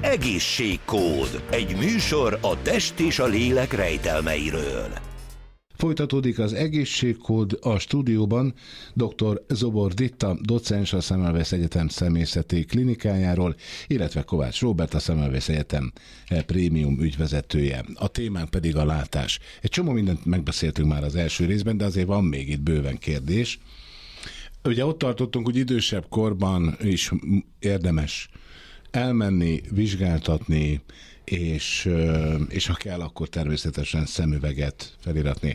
Egészségkód. Egy műsor a test és a lélek rejtelmeiről. Folytatódik az Egészségkód, a stúdióban dr. Zobor Ditta, docens a Semmelweis Egyetem személyzeti klinikájáról, illetve Kovács Róbert, a Semmelweis Egyetem prémium ügyvezetője. A témánk pedig a látás. Egy csomó mindent megbeszéltünk már az első részben, de azért van még itt bőven kérdés. Ugye ott tartottunk, hogy idősebb korban is érdemes elmenni, vizsgáltatni, és ha kell, akkor természetesen szemüveget feliratni.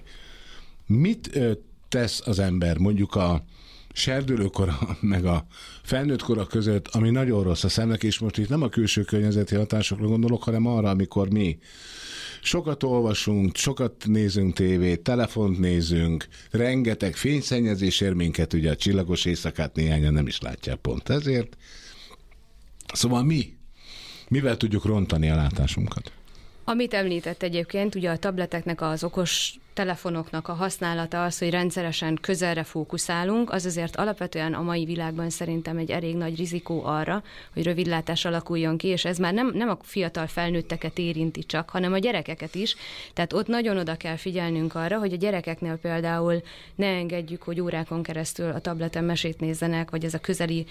Mit tesz az ember mondjuk a serdülőkora meg a felnőttkora között, ami nagyon rossz a szemnek, és most itt nem a külső környezeti hatásokra gondolok, hanem arra, amikor mi sokat olvasunk, sokat nézünk tévét, telefont nézünk, rengeteg fényszennyezés ér minket, ugye a csillagos éjszakát néhányan nem is látják pont ezért. Szóval mivel tudjuk rontani a látásunkat? Amit említett egyébként, ugye a tableteknek, az okos telefonoknak a használata az, hogy rendszeresen közelre fókuszálunk, az azért alapvetően a mai világban szerintem egy elég nagy rizikó arra, hogy rövidlátás alakuljon ki, és ez már nem a fiatal felnőtteket érinti csak, hanem a gyerekeket is. Tehát ott nagyon oda kell figyelnünk arra, hogy a gyerekeknél például ne engedjük, hogy órákon keresztül a tableten mesét nézzenek, vagy ez a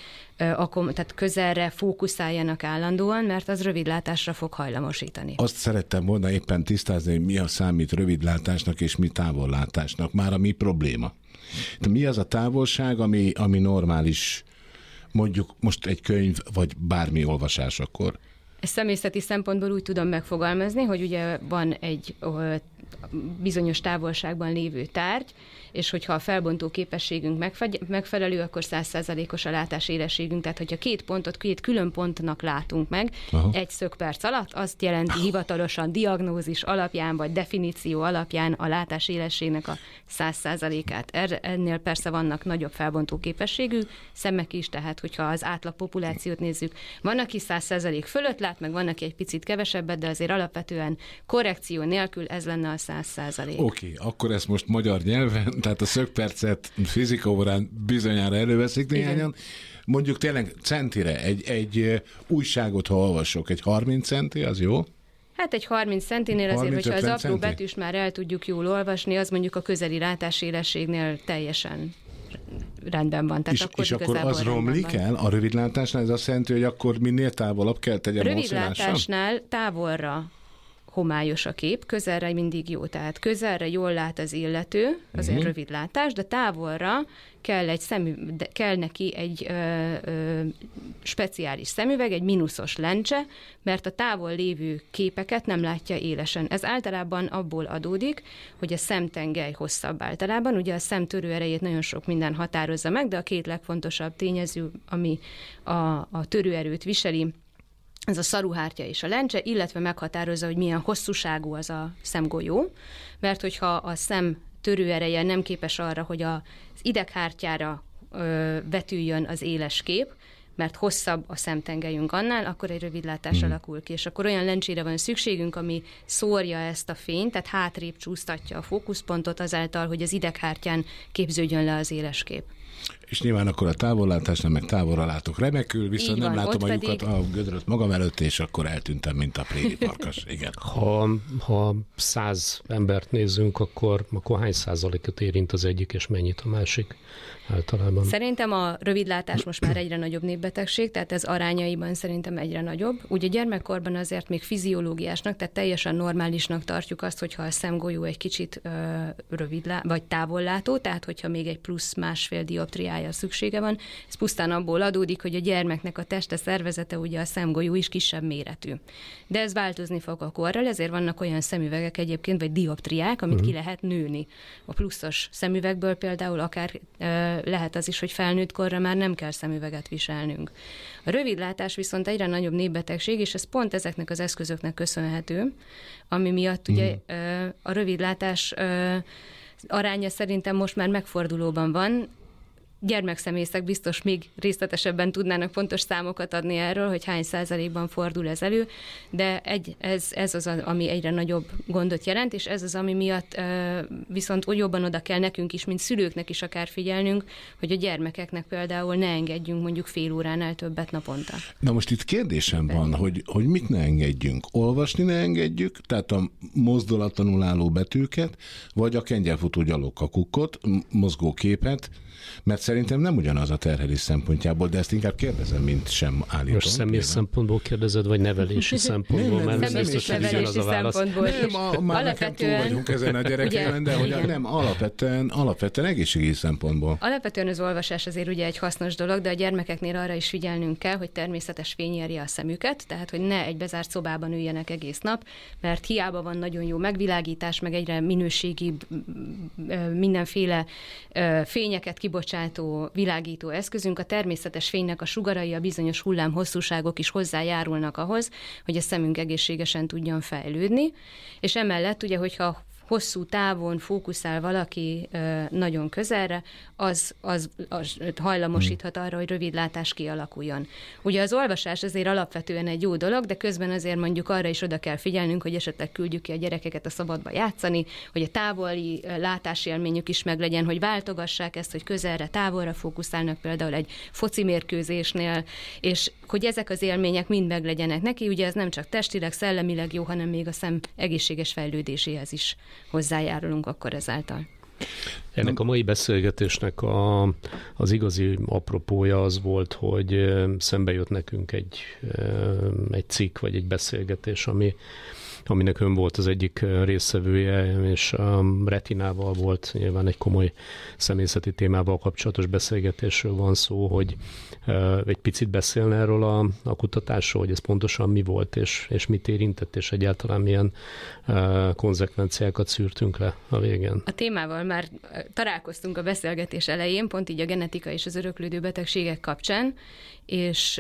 tehát közelre fókuszáljanak állandóan, mert az rövidlátásra fog hajlamosítani. Azt szerettem volna éppen tisztázni, hogy mi a számít rövidlátásnak és mi távollátásnak, már a mi probléma. De mi az a távolság, ami normális, mondjuk most egy könyv, vagy bármi olvasásakor? Ezt személyzeti szempontból úgy tudom megfogalmazni, hogy ugye van egy bizonyos távolságban lévő tárgy, és hogyha a felbontó képességünk megfelelő, akkor 100%-os a látásélességünk. Tehát, hogyha két külön pontnak látunk meg egy szögperc alatt, azt jelenti hivatalosan diagnózis alapján, vagy definíció alapján a látásélességnek a 100%-át. Ennél persze vannak nagyobb felbontó képességű szemek is, tehát, hogyha az átlag populációt nézzük, van, aki 100% fölött lát, meg van, aki egy picit kevesebbet, de azért alapvetően korrekció nélkül ez lenne a 100%. Oké, akkor ezt most magyar nyelven, tehát a szögpercet fizikaórán bizonyára előveszik néhányan. Mondjuk tényleg centire, egy újságot, ha olvasok, egy 30 centi, az jó? Hát egy 30 centinél azért, hogyha az apró betűst már el tudjuk jól olvasni, az mondjuk a közeli látásélességnél teljesen rendben van. Tehát és akkor az romlik el a rövidlátásnál? Ez azt jelenti, hogy akkor minél távolabb kell tegyem mozdulásra? Rövidlátásnál távolra homályos a kép, közelre mindig jó. Tehát közelre jól lát az illető, azért rövidlátás, de távolra kell neki egy speciális szemüveg, egy mínuszos lencse, mert a távol lévő képeket nem látja élesen. Ez általában abból adódik, hogy a szemtengely hosszabb általában. Ugye a szem törőerejét nagyon sok minden határozza meg, de a két legfontosabb tényező, ami a törőerőt viseli, ez a szaruhártya és a lencse, illetve meghatározza, hogy milyen hosszúságú az a szemgolyó, mert hogyha a szem törőereje nem képes arra, hogy az ideghártyára vetüljön az éles kép, mert hosszabb a szemtengelyünk annál, akkor egy rövidlátás alakul ki, és akkor olyan lencsére van szükségünk, ami szórja ezt a fényt, tehát hátrébb csúsztatja a fókuszpontot azáltal, hogy az ideghártyán képződjön le az éles kép. És nyilván akkor a távollátásnál meg távolra látok remekül, viszont nem látom a lyukat, a gödröt magam előtt, és akkor eltűntem, mint a préri farkas. Igen. Ha 100 embert nézzünk, akkor hány százalékot érint az egyik, és mennyit a másik általában? Szerintem a rövidlátás most már egyre nagyobb népbetegség, tehát ez arányaiban szerintem egyre nagyobb. Ugye gyermekkorban azért még fiziológiásnak, tehát teljesen normálisnak tartjuk azt, hogyha a szemgolyó egy kicsit vagy távollátó, tehát hogyha még egy plusz másfél dioptriája szüksége van. Ez pusztán abból adódik, hogy a gyermeknek a teste, szervezete, ugye a szemgolyó is kisebb méretű. De ez változni fog a korral, ezért vannak olyan szemüvegek egyébként, vagy dioptriák, amit ki lehet nőni. A pluszos szemüvegből például akár lehet az is, hogy felnőtt korra már nem kell szemüveget viselnünk. A rövidlátás viszont egyre nagyobb népbetegség, és ez pont ezeknek az eszközöknek köszönhető, ami miatt ugye a rövidlátás aránya szerintem most már megfordulóban van. gyermekszemészek biztos még részletesebben tudnának pontos számokat adni erről, hogy hány százalékban fordul ez elő, de ez az, ami egyre nagyobb gondot jelent, és ez az, ami miatt viszont jobban oda kell nekünk is, mint szülőknek is akár figyelnünk, hogy a gyermekeknek például ne engedjünk mondjuk fél óránál többet naponta. Na most itt kérdésem van, hogy mit ne engedjünk? Olvasni ne engedjük, tehát a mozdulatlanul álló betűket, vagy a kengyelfutó gyalogkakukkot, mozgóképet, mert szerintem nem ugyanaz a terhelés szempontjából, de ezt inkább kérdezem, mint sem állítom. Most személyes szempontból kérdezed, vagy nevelési szempontból? Nem, mert biztos, hogy ugyanaz a válasz. Már nekem túl vagyunk ezen a gyerekelen, de hogy nem, alapvetően egészségügyi szempontból. Alapvetően az olvasás azért ugye egy hasznos dolog, de a gyermekeknél arra is figyelnünk kell, hogy természetes fény érje a szemüket, tehát hogy ne egy bezárt szobában üljenek egész nap, mert hiába van nagyon jó megvilágítás, meg egyre minőségibb mindenféle fényeket kibocsátó, világító eszközünk, a természetes fénynek a sugarai, a bizonyos hullámhosszúságok is hozzájárulnak ahhoz, hogy a szemünk egészségesen tudjon fejlődni, és emellett ugye, hogyha hosszú távon fókuszál valaki nagyon közelre, az hajlamosíthat arra, hogy rövidlátás kialakuljon. Ugye az olvasás azért alapvetően egy jó dolog, de közben azért mondjuk arra is oda kell figyelnünk, hogy esetleg küldjük ki a gyerekeket a szabadba játszani, hogy a távoli látásélményük is meglegyen, hogy váltogassák ezt, hogy közelre, távolra fókuszálnak például egy foci mérkőzésnél, és hogy ezek az élmények mind meglegyenek neki, ugye ez nem csak testileg, szellemileg jó, hanem még a szem egészséges fejlődéséhez is hozzájárulunk akkor ezáltal. Ennek a mai beszélgetésnek az igazi apropója az volt, hogy szembe jött nekünk egy cikk, vagy egy beszélgetés, aminek ön volt az egyik résztvevője, és a retinával volt nyilván egy komoly szemészeti témával kapcsolatos beszélgetésről van szó, hogy egy picit beszélne erről a kutatásról, hogy ez pontosan mi volt, és mit érintett, és egyáltalán milyen konzekvenciákat szűrtünk le a végén. A témával már találkoztunk a beszélgetés elején, pont így a genetika és az öröklődő betegségek kapcsán, és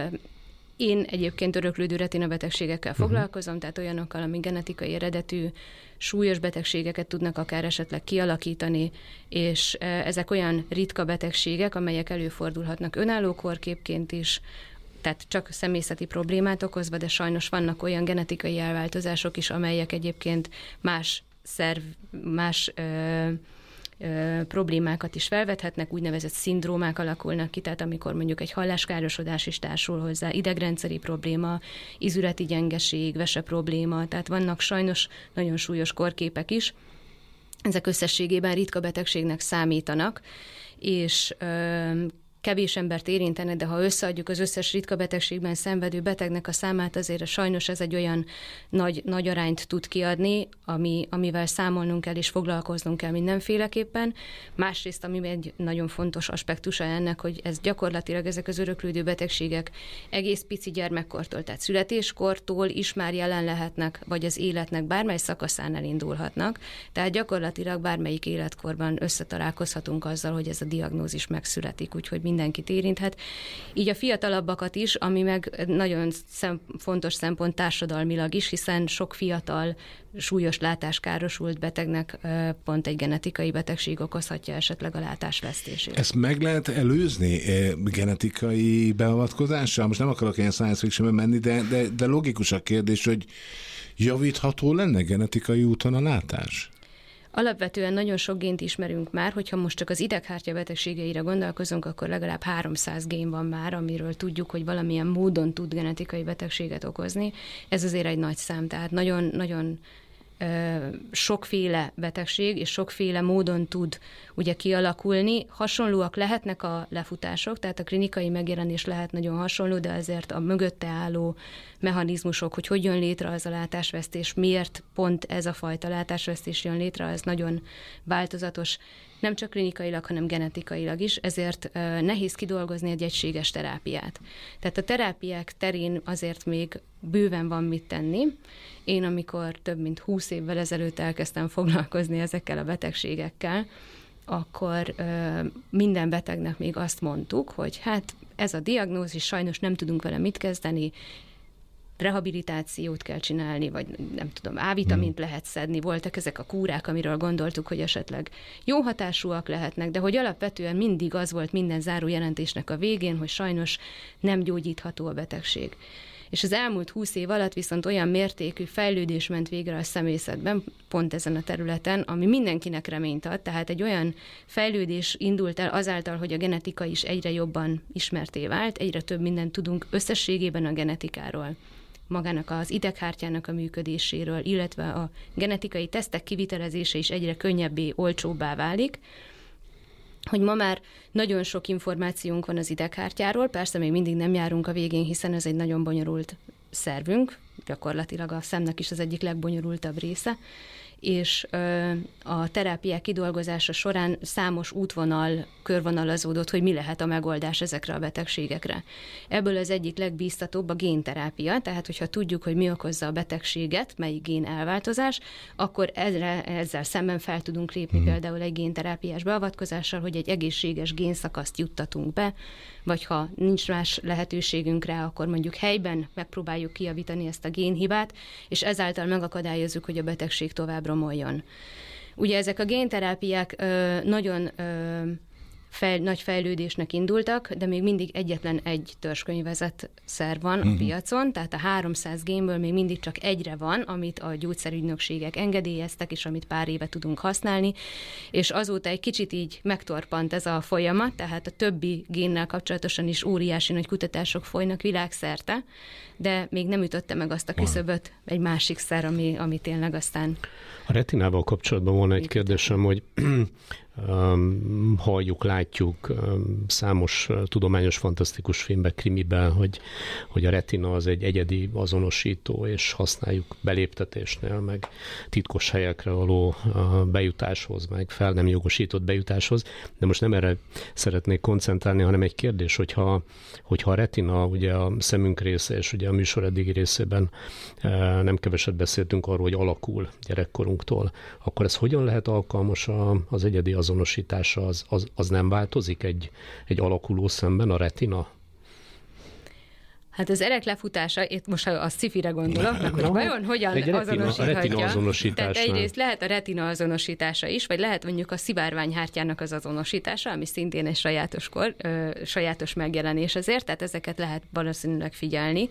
én egyébként öröklődő retinabetegségekkel foglalkozom, tehát olyanokkal, amik genetikai eredetű, súlyos betegségeket tudnak akár esetleg kialakítani, és ezek olyan ritka betegségek, amelyek előfordulhatnak önálló korképként is, tehát csak szemészeti problémát okozva, de sajnos vannak olyan genetikai elváltozások is, amelyek egyébként más problémákat is felvethetnek, úgynevezett szindrómák alakulnak ki, tehát amikor mondjuk egy halláskárosodás is társul hozzá, idegrendszeri probléma, izületi gyengeség, vese probléma, tehát vannak sajnos nagyon súlyos korképek is. Ezek összességében ritka betegségnek számítanak, és kevés embert érintene, de ha összeadjuk az összes ritka betegségben szenvedő betegnek a számát, azért sajnos ez egy olyan nagy arányt tud kiadni, amivel számolnunk kell és foglalkoznunk kell mindenféleképpen. Másrészt, ami egy nagyon fontos aspektusa ennek, hogy ez gyakorlatilag ezek az öröklődő betegségek egész pici gyermekkortól, tehát születéskortól is már jelen lehetnek, vagy az életnek bármely szakaszán elindulhatnak. Tehát gyakorlatilag bármelyik életkorban összetalálkozhatunk azzal, hogy ez a diagnózis megszületik, úgyhogy mindenkit érinthet. Így a fiatalabbakat is, ami meg nagyon fontos szempont társadalmilag is, hiszen sok fiatal, súlyos látáskárosult betegnek pont egy genetikai betegség okozhatja esetleg a látásvesztését. Ezt meg lehet előzni genetikai beavatkozással? Most nem akarok ilyen science fictionbe menni, de logikus a kérdés, hogy javítható lenne genetikai úton a látás? Alapvetően nagyon sok gént ismerünk már, hogyha most csak az ideghártya betegségeire gondolkozunk, akkor legalább 300 gén van már, amiről tudjuk, hogy valamilyen módon tud genetikai betegséget okozni. Ez azért egy nagy szám, tehát nagyon sokféle betegség, és sokféle módon tud ugye kialakulni. Hasonlóak lehetnek a lefutások, tehát a klinikai megjelenés lehet nagyon hasonló, de azért a mögötte álló mechanizmusok, hogy jön létre az a látásvesztés, miért pont ez a fajta látásvesztés jön létre, ez nagyon változatos, nem csak klinikailag, hanem genetikailag is, ezért nehéz kidolgozni egy egységes terápiát. Tehát a terápiák terén azért még bőven van mit tenni. Én, amikor több mint 20 évvel ezelőtt elkezdtem foglalkozni ezekkel a betegségekkel, akkor minden betegnek még azt mondtuk, hogy hát ez a diagnózis, sajnos nem tudunk vele mit kezdeni, rehabilitációt kell csinálni, vagy nem tudom, A-vitamint lehet szedni, voltak ezek a kúrák, amiről gondoltuk, hogy esetleg jó hatásúak lehetnek, de hogy alapvetően mindig az volt minden zárójelentésnek a végén, hogy sajnos nem gyógyítható a betegség. És az elmúlt 20 év alatt viszont olyan mértékű fejlődés ment végre a szemészetben, pont ezen a területen, ami mindenkinek reményt ad, tehát egy olyan fejlődés indult el azáltal, hogy a genetika is egyre jobban ismerté vált, egyre több mindent tudunk összességében a genetikáról, magának az ideghártyának a működéséről, illetve a genetikai tesztek kivitelezése is egyre könnyebbé, olcsóbbá válik, hogy ma már nagyon sok információnk van az ideghártyáról, persze még mindig nem járunk a végén, hiszen ez egy nagyon bonyolult szervünk, gyakorlatilag a szemnek is az egyik legbonyolultabb része, és a terápiák kidolgozása során számos útvonal körvonalazódott, hogy mi lehet a megoldás ezekre a betegségekre. Ebből az egyik legbíztatóbb a génterápia, tehát hogyha tudjuk, hogy mi okozza a betegséget, melyik gén elváltozás, akkor ezzel szemben fel tudunk lépni például egy génterápiás beavatkozással, hogy egy egészséges génszakaszt juttatunk be, vagy ha nincs más lehetőségünk rá, akkor mondjuk helyben megpróbáljuk kijavítani ezt a génhibát, és ezáltal megakadályozzuk, hogy a betegség tovább romoljon. Ugye ezek a génterápiák nagyon nagy fejlődésnek indultak, de még mindig egyetlen egy törzskönyvezett szer van a piacon, tehát a 300 génből még mindig csak egyre van, amit a gyógyszerügynökségek engedélyeztek, és amit pár éve tudunk használni, és azóta egy kicsit így megtorpant ez a folyamat, tehát a többi génnel kapcsolatosan is óriási nagy kutatások folynak világszerte, de még nem ütötte meg azt a küszöböt egy másik szer, ami tényleg aztán... A retinával kapcsolatban volna egy kérdésem, hogy halljuk, látjuk számos tudományos, fantasztikus filmben, krimiben, hogy a retina az egy egyedi azonosító, és használjuk beléptetésnél, meg titkos helyekre való bejutáshoz, meg fel nem jogosított bejutáshoz. De most nem erre szeretnék koncentrálni, hanem egy kérdés, hogyha a retina ugye a szemünk része, és ugye a műsor eddigi részében nem keveset beszéltünk arról, hogy alakul gyerekkorunktól, akkor ez hogyan lehet alkalmas az egyedi azonosítása, az nem változik egy alakuló szemben a retina? Hát az erek lefutása, itt most a sci-fire gondolok, meg hogy vajon hogyan azonosíthatja. A retina azonosításnál. Tehát egyrészt lehet a retina azonosítása is, vagy lehet mondjuk a szivárványhártyának az azonosítása, ami szintén egy sajátos megjelenés azért, tehát ezeket lehet valószínűleg figyelni.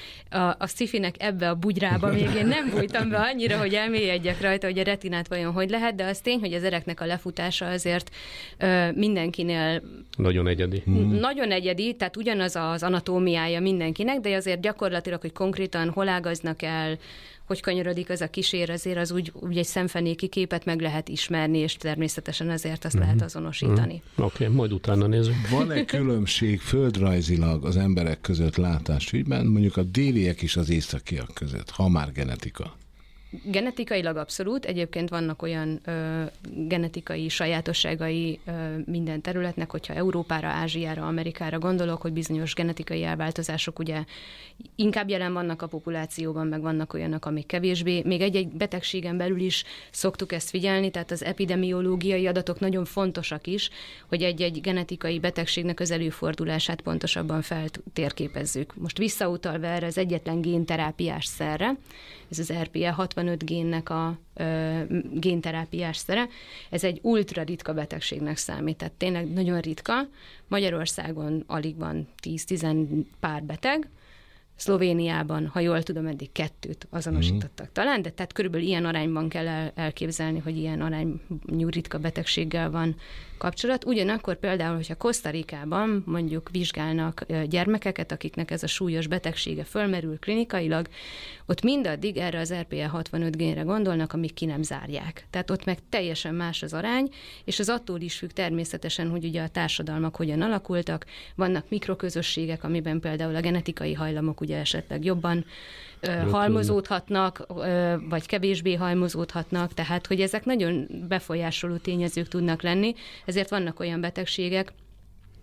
A sci-finek ebbe a bugyrába még én nem bújtam be annyira, hogy elmélyedjek rajta, hogy a retinát vajon hogy lehet, de az tény, hogy az ereknek a lefutása azért mindenkinél... Nagyon egyedi. Nagyon egyedi, tehát ugyanaz az anatómiája mindenkinek, de azért gyakorlatilag, hogy konkrétan hol ágaznak el, hogy kanyarodik az a kísér, azért az úgy egy szemfenéki képet meg lehet ismerni, és természetesen azért azt lehet azonosítani. Oké, majd utána nézzük. Van-e különbség földrajzilag az emberek között látásügyben, mondjuk a déliek és az északiak között, ha már genetika? Genetikailag abszolút, egyébként vannak olyan genetikai sajátosságai minden területnek, hogyha Európára, Ázsiára, Amerikára gondolok, hogy bizonyos genetikai elváltozások ugye inkább jelen vannak a populációban, meg vannak olyanok, amik kevésbé. Még egy-egy betegségen belül is szoktuk ezt figyelni, tehát az epidemiológiai adatok nagyon fontosak is, hogy egy-egy genetikai betegségnek az előfordulását pontosabban feltérképezzük. Most visszautalva erre az egyetlen génterápiás szerre, ez az RPE 65 génnek a génterápiás szere. Ez egy ultra ritka betegségnek számít, tehát tényleg nagyon ritka. Magyarországon alig van 10-10 pár beteg, Szlovéniában, ha jól tudom, eddig 2 azonosítottak talán, de tehát körülbelül ilyen arányban kell elképzelni, hogy ilyen arányú ritka betegséggel van kapcsolat. Ugyanakkor például, hogyha Costa Ricában mondjuk vizsgálnak gyermekeket, akiknek ez a súlyos betegsége fölmerül klinikailag, ott mindaddig erre az RPE 65 génre gondolnak, amíg ki nem zárják. Tehát ott meg teljesen más az arány, és az attól is függ természetesen, hogy ugye a társadalmak hogyan alakultak. Vannak mikroközösségek, amiben például a genetikai hajlamok ugye esetleg jobban halmozódhatnak, vagy kevésbé halmozódhatnak, tehát hogy ezek nagyon befolyásoló tényezők tudnak lenni, ezért vannak olyan betegségek,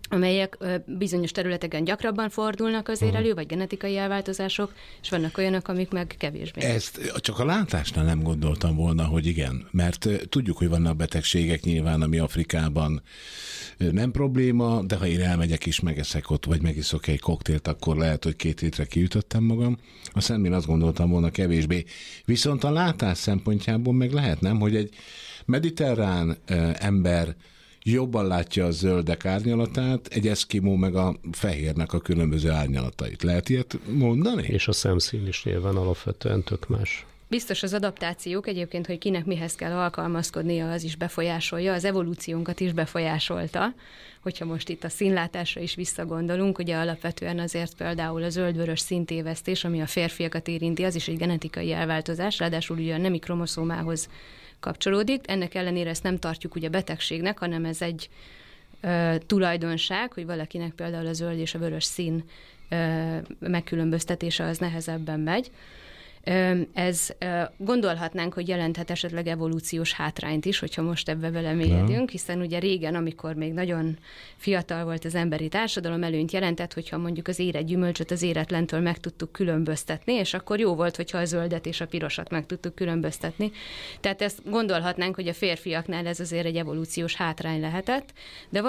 amelyek bizonyos területeken gyakrabban fordulnak azért elő, vagy genetikai elváltozások, és vannak olyanok, amik meg kevésbé. Ezt csak a látásnál nem gondoltam volna, hogy igen, mert tudjuk, hogy vannak betegségek nyilván, ami Afrikában nem probléma, de ha én elmegyek és megeszek ott, vagy megiszok egy koktélt, akkor lehet, hogy 2 hétre kiütöttem magam. A szemén azt gondoltam volna kevésbé. Viszont a látás szempontjából meg lehet, nem, hogy egy mediterrán ember jobban látja a zöldek árnyalatát, egy eszkimó meg a fehérnek a különböző árnyalatait. Lehet ilyet mondani? És a szemszín is nyilván alapvetően tök más. Biztos az adaptációk egyébként, hogy kinek mihez kell alkalmazkodnia, az is befolyásolja, az evolúciónkat is befolyásolta. Hogyha most itt a színlátásra is visszagondolunk, ugye alapvetően azért például a zöld-vörös színtévesztés, ami a férfiakat érinti, az is egy genetikai elváltozás, ráadásul ugye a nemi kromoszómához kapcsolódik. Ennek ellenére ezt nem tartjuk ugye betegségnek, hanem ez egy tulajdonság, hogy valakinek például a zöld és a vörös szín megkülönböztetése az nehezebben megy. Ez gondolhatnánk, hogy jelenthet esetleg evolúciós hátrányt is, hogyha most ebbe belemélyedünk, hiszen ugye régen, amikor még nagyon fiatal volt az emberi társadalom, előnyt jelentett, hogyha mondjuk az érett gyümölcsöt az éretlentől meg tudtuk különböztetni, és akkor jó volt, hogyha a zöldet és a pirosat meg tudtuk különböztetni. Tehát ezt gondolhatnánk, hogy a férfiaknál ez azért egy evolúciós hátrány lehetett, de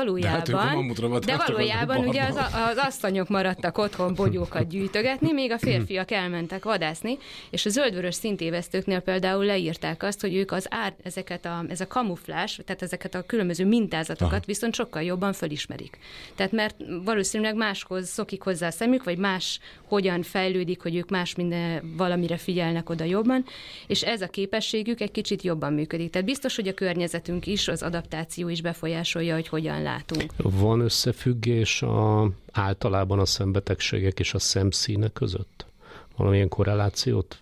valójában ugye az asszonyok maradtak otthon bogyókat gyűjtögetni, még a férfiak elmentek vadászni, és a zöld-vörös színtévesztőknél például leírták azt, hogy ők ez a kamuflás, tehát ezeket a különböző mintázatokat viszont sokkal jobban fölismerik. Tehát mert valószínűleg máshoz szokik hozzá a szemük, vagy más hogyan fejlődik, hogy ők más valamire figyelnek oda jobban, és ez a képességük egy kicsit jobban működik. Tehát biztos, hogy a környezetünk is, az adaptáció is befolyásolja, hogy hogyan látunk. Van összefüggés általában a szembetegségek és a szemszíne között? Valamilyen korrelációt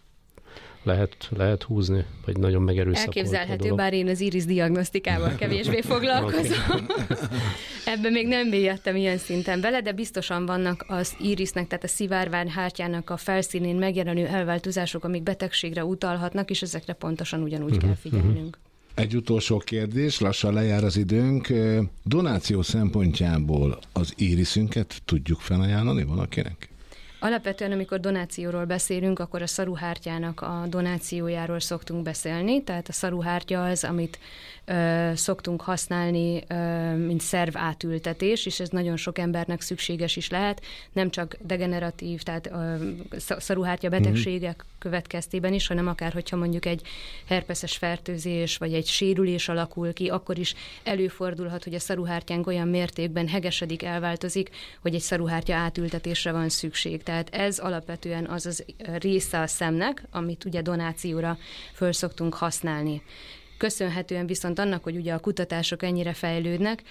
lehet húzni, vagy nagyon megerőszakolható elképzelhető, dolog? bár én az íris diagnosztikával kevésbé foglalkozom. Ebben még nem mélyedtem ilyen szinten bele, de biztosan vannak az írisnek, tehát a szivárványhártyának a felszínén megjelenő elváltozások, amik betegségre utalhatnak, és ezekre pontosan ugyanúgy kell figyelnünk. Egy utolsó kérdés, lassan lejár az időnk. Donáció szempontjából az íriszünket tudjuk felajánlani valakinek? Alapvetően, amikor donációról beszélünk, akkor a szaruhártyának a donációjáról szoktunk beszélni, tehát a szaruhártya az, amit szoktunk használni, mint szerv átültetés, és ez nagyon sok embernek szükséges is lehet, nem csak degeneratív, tehát szaruhártya betegségek következtében is, hanem akár, hogyha mondjuk egy herpeszes fertőzés, vagy egy sérülés alakul ki, akkor is előfordulhat, hogy a szaruhártyánk olyan mértékben hegesedik, elváltozik, hogy egy szaruhártya átültetésre van szükség. Tehát ez alapvetően az része a szemnek, amit ugye donációra föl szoktunk használni. Köszönhetően viszont annak, hogy ugye a kutatások ennyire fejlődnek,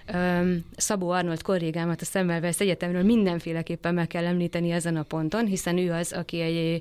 Szabó Arnold kollégámat a Semmelweis Egyetemről mindenféleképpen meg kell említeni ezen a ponton, hiszen ő az, aki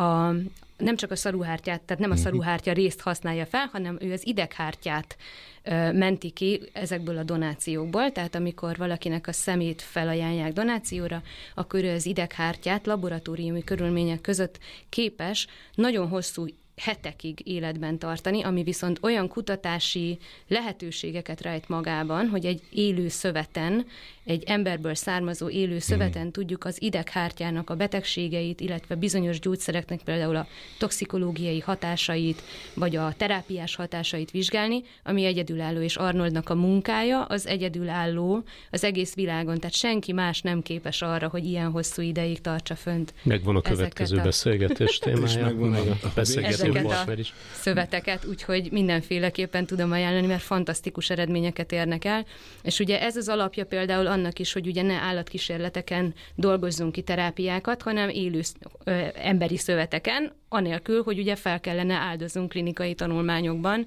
nem csak a szaruhártyát, tehát nem a szaruhártya részt használja fel, hanem ő az ideghártyát menti ki ezekből a donációkból, tehát amikor valakinek a szemét felajánlják donációra, akkor ő az ideghártyát laboratóriumi körülmények között képes nagyon hosszú hetekig életben tartani, ami viszont olyan kutatási lehetőségeket rejt magában, hogy egy élő szöveten, egy emberből származó élő szöveten tudjuk az ideghártyának a betegségeit, illetve bizonyos gyógyszereknek például a toxikológiai hatásait, vagy a terápiás hatásait vizsgálni, ami egyedülálló, és Arnoldnak a munkája az egyedülálló az egész világon, tehát senki más nem képes arra, hogy ilyen hosszú ideig tartsa fönt. Megvan a következő beszélgetés témája. Megvan a ezeket a szöveteket, úgyhogy mindenféleképpen tudom ajánlani, mert fantasztikus eredményeket érnek el. És ugye ez az alapja például annak is, hogy ugye ne állatkísérleteken dolgozzunk ki terápiákat, hanem élő emberi szöveteken, anélkül, hogy ugye fel kellene áldoznunk klinikai tanulmányokban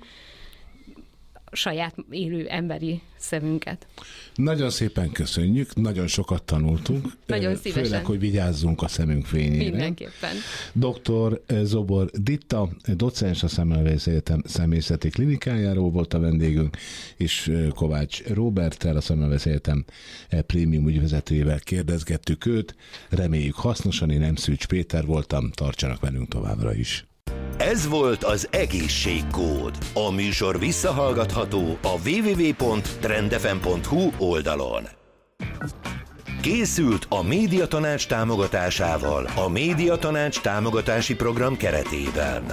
saját élő emberi szemünket. Nagyon szépen köszönjük, nagyon sokat tanultunk. Nagyon szívesen. Főleg, hogy vigyázzunk a szemünk fényére. Mindenképpen. Dr. Zobor Ditta, docens a Semmelweis Egyetem személyzeti klinikájáról volt a vendégünk, és Kovács Róberttel, a Semmelweis Egyetem prémium ügyvezetőjével kérdezgettük őt. Reméljük hasznosan, én nem Szűcs Péter voltam, tartsanak velünk továbbra is. Ez volt az Egészségkód. A műsor visszahallgatható a www.trendfm.hu oldalon. Készült a Médiatanács támogatásával, a Médiatanács támogatási program keretében.